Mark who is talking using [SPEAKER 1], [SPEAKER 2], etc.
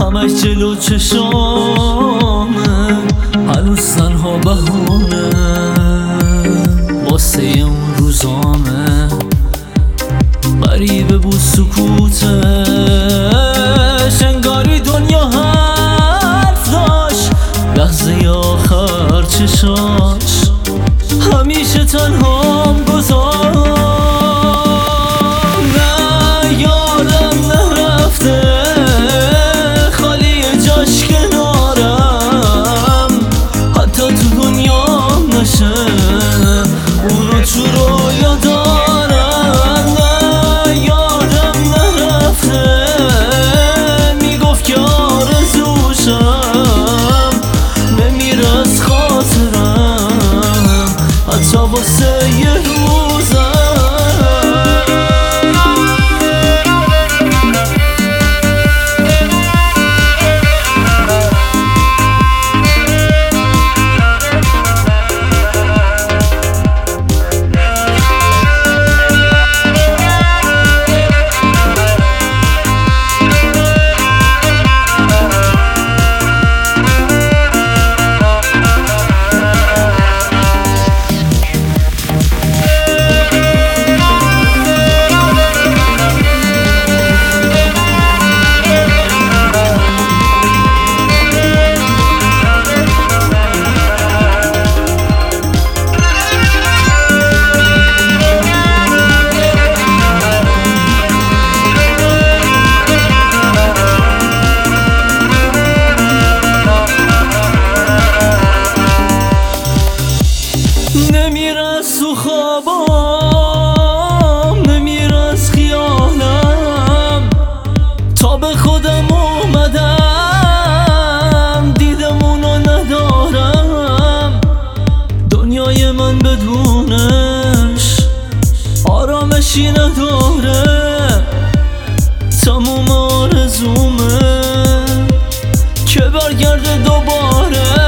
[SPEAKER 1] همش جلو چشامه، هنوز تنها بهونه واسه اون روزامه. غریبه بود سکوتش، انگاری دنیا حرف داشت. لحظه آخر چشاش همیشه تنهام گذاشت. نه یادم نرفته، خالی جاش کنارم، حتی تو دنیام نشه اونو تو رویا دارم. نه یادم نرفته، میگفت که آرزوشم نمیره از خاطرم، حتی واسه یه روزم. نمیره از تو خوابام، نمیره از خیالم، تا به خودم اومدم دیدم اونو ندارم. دنیای من بدونش آرامشی نداره، تموم آرزومه که برگرده دوباره.